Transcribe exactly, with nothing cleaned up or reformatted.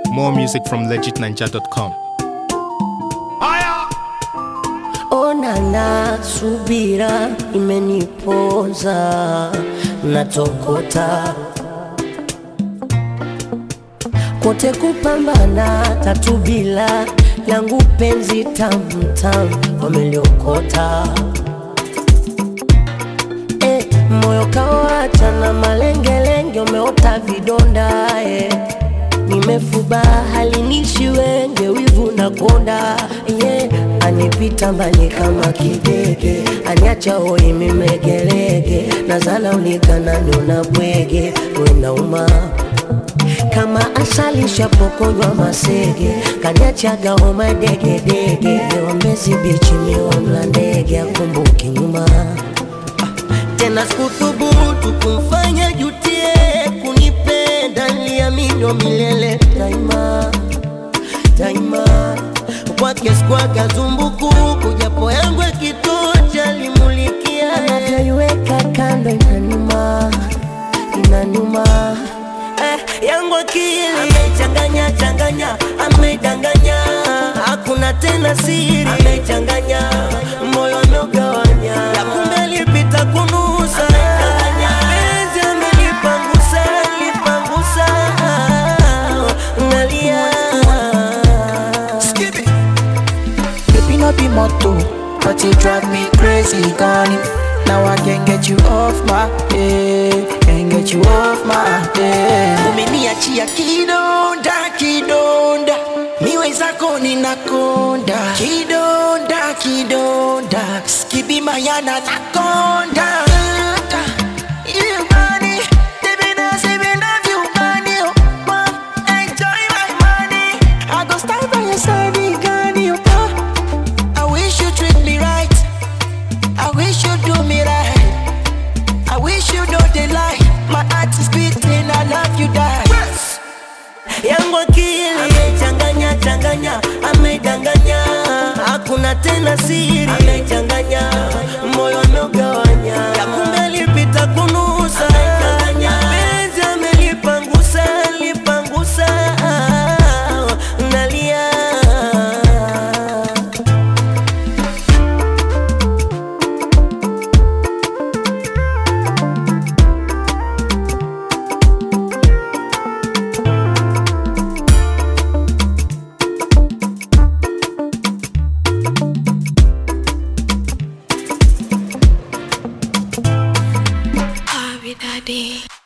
More music from legit ninja dot com. Onana subira imenipoza natokota kote kupambana tatu bila yangu penzi tamu tamu wameliokota. Eh, moyo kawacha na malengelenge umeota vidonda eh. Nimefuba halinishi wenge wivu na konda yeah. Anipita mbali kama kidege aniacha hoi mimegelege nazala unikana niona bwege wenauma kama asali shapokonywa masege kaniachaga homa dege dege lewa mbezi bichi miwa mlandege akumbuki nyuma tena skuthubutu kumfanya jutie kunipenda niliamini milele daima daima kwake sikuwaga zumbukuku japo yangu kitocha limulikia anavyoiweka kando inanuma inanuma eh, yangu akili amechanganya changanya amedanganya hakuna tena siri amechanganya moyo ameugawanya ya kumbe lipita kunusa amechanganya penzi amelipangusa lipangusa nalia skip it baby no be motto but you drive me crazy gone now I can't get you off my head can't get you off my head umeniachia kidonda kidonda miwe zako ninakonda kidonda kidonda skibi mayana nakonda you money baby now say me love you money oh enjoy my money I go stand by your side Gani oh I wish you treat me right I wish you do me right I wish you know the lie my heart is beating I love you die yes. yangu akili amechanganya changanya amedanganya hakuna tena siri amechanganya moyo ameugawanya ya kumbe lipita kunusa amechanganya penzi amelipangusa lipangusa nalia Daddy.